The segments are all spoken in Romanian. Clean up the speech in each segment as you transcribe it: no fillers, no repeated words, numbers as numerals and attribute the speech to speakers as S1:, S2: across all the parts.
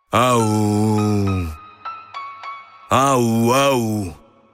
S1: Au, au, au.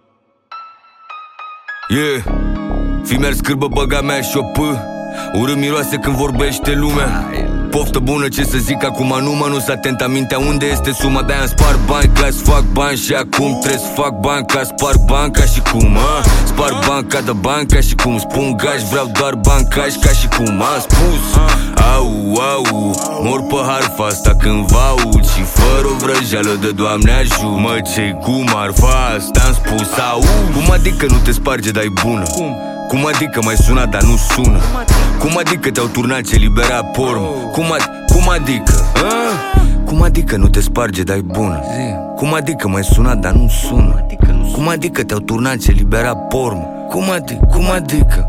S1: Yeah. Fi-mi-ar scârbă băga mea și o P. Urât miroase când vorbește lumea. Poftă bună, ce să zic acum, nu s-a atent mintea unde este suma. De-aia îmi spar bani ca să fac bani și acum trebuie să fac bani ca spar bani ca și cum, spar bani ca de bani ca și cum. Spun gaș, vreau doar bani cash ca și cum am spus. Au, au, mor pe harfa asta când vă aud și fără o vrăjeală de Doamne ajut. Mă, ce-i cu marfa asta am spus, au. Cum adică nu te sparge, dar-i bună? Cum adică m-ai sunat, dar nu sună? Cum adică te-au turnat ce libera porm? Cum adică? Cum adică nu te sparge, dar-i bună? Cum adică m-ai sunat, dar nu sună? Cum adică te-au turnat ce libera porm? Cum adică?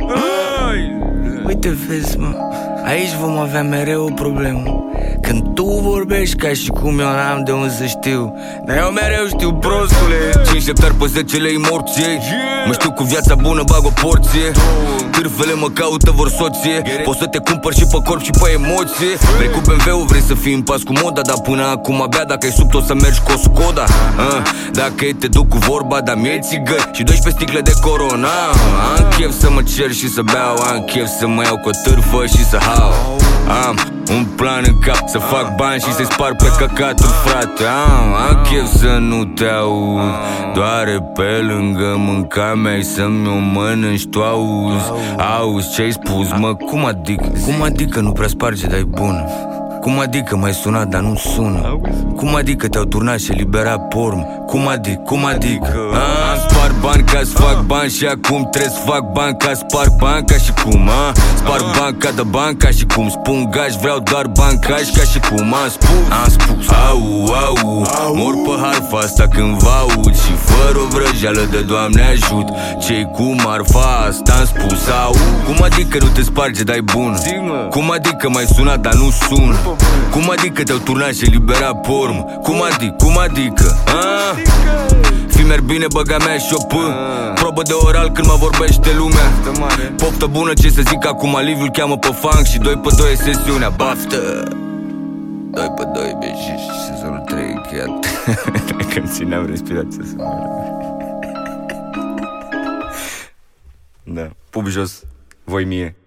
S1: Uite, vezi, mă, aici vom avea mereu o problemă. Când tu vorbești ca și cum eu n-am de unde să știu, dar eu mereu știu, prostule. 5 șeptari pe 10 lei morții. Mă știu cu viața bună, bag o porție. Târfele mă caută, vor soție. Poți să te cumpăr și pe corp și pe emoție. Vrei cu BMW-ul, vrei să fii în pas cu moda, dar până acum abia dacă ai sub tot să mergi cu o Skoda. Dacă ei te duc cu vorba, dar mie țigări și 12 sticle de Corona. Am chef să mă cer și să beau, am chef să mă iau cu o târfă și să hau. Am un plan în cap, să fac bani și să-i spar pe căcaturi, frate. Am chef să nu te aud, doare pe lângă mânca mea să-mi o mănânci, tu auzi ce-ai spus, mă, cum adică? Cum adică nu prea sparge, dar-i bună? Cum adică m-ai sunat, dar nu sună? Cum adică te-au turnat și libera porm? Cum adică? Spar bani ca să fac bani și acum trebuie să fac bani ca să spar bani ca și cum, spar bani ca de bani ca și cum. Spun gaș, vreau doar bani cash ca și cum am spus. Au, au, mor pe harfa asta când vă aud și fără o vrăjeală de Doamne ajut. Ce-i cu marfa asta am spus, au. Cum adică nu te sparge, dar-i bună? Cum adică m-ai sunat, dar nu sună? Cum adică te-au turnat și libera porm? Cum adică? Fi-mi-ar bine băga mea și o P. Probă de oral când mă vorbește lumea. Poftă bună, ce să zic acum, Liviu-l cheamă pe funk și 2 pe 2 e sesiunea, baftă. 2 pe 2 beji și sezonul 3 încheiat. Când țineam respirația să mă... Da, pup jos, voi mie.